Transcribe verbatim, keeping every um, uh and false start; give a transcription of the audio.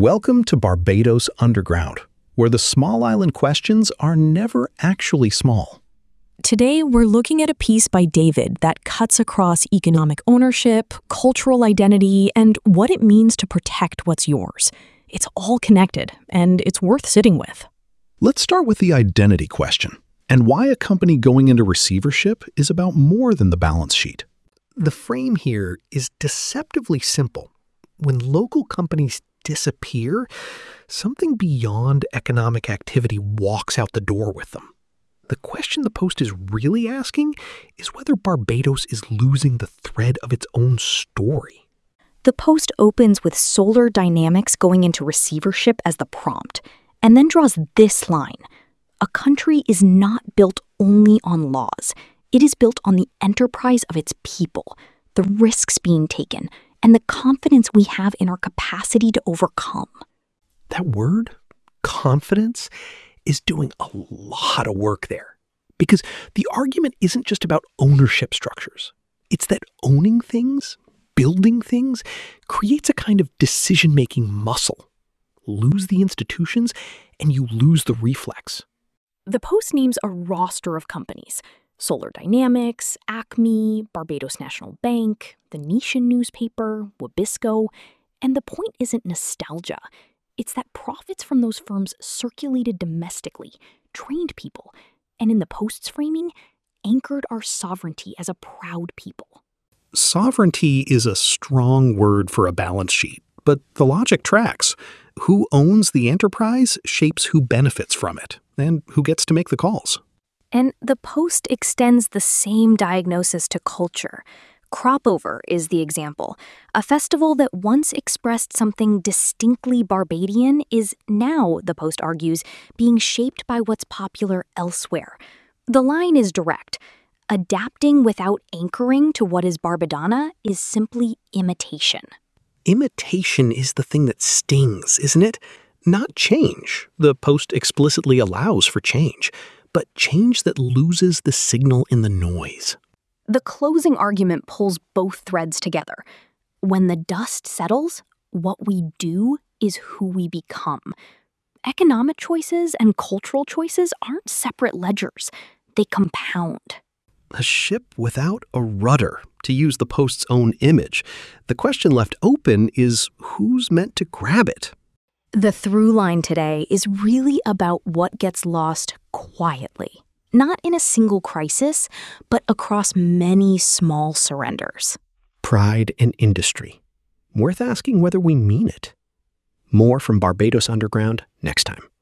Welcome to Barbados Underground, where the small island questions are never actually small. Today, we're looking at a piece by David that cuts across economic ownership, cultural identity, and what it means to protect what's yours. It's all connected, and it's worth sitting with. Let's start with the identity question, and why a company going into receivership is about more than the balance sheet. The frame here is deceptively simple. When local companies disappear, something beyond economic activity walks out the door with them. The question the Post is really asking is whether Barbados is losing the thread of its own story. The Post opens with Solar Dynamics going into receivership as the prompt, and then draws this line. A country is not built only on laws. It is built on the enterprise of its people, the risks being taken, and the confidence we have in our capacity to overcome. That word, confidence, is doing a lot of work there. Because the argument isn't just about ownership structures. It's that owning things, building things, creates a kind of decision-making muscle. Lose the institutions, and you lose the reflex. The Post names a roster of companies: Solar Dynamics, Acme, Barbados National Bank, The Nation newspaper, Wabisco. And the point isn't nostalgia. It's that profits from those firms circulated domestically, trained people, and in the Post's framing, anchored our sovereignty as a proud people. Sovereignty is a strong word for a balance sheet, but the logic tracks. Who owns the enterprise shapes who benefits from it, and who gets to make the calls. And the Post extends the same diagnosis to culture. Cropover is the example. A festival that once expressed something distinctly Barbadian is now, the Post argues, being shaped by what's popular elsewhere. The line is direct. Adapting without anchoring to what is Barbadana is simply imitation. Imitation is the thing that stings, isn't it? Not change. The Post explicitly allows for change, but change that loses the signal in the noise. The closing argument pulls both threads together. When the dust settles, what we do is who we become. Economic choices and cultural choices aren't separate ledgers. They compound. A ship without a rudder, to use the Post's own image. The question left open is who's meant to grab it? The through line today is really about what gets lost quietly. Not in a single crisis, but across many small surrenders. Pride and industry. Worth asking whether we mean it. More from Barbados Underground next time.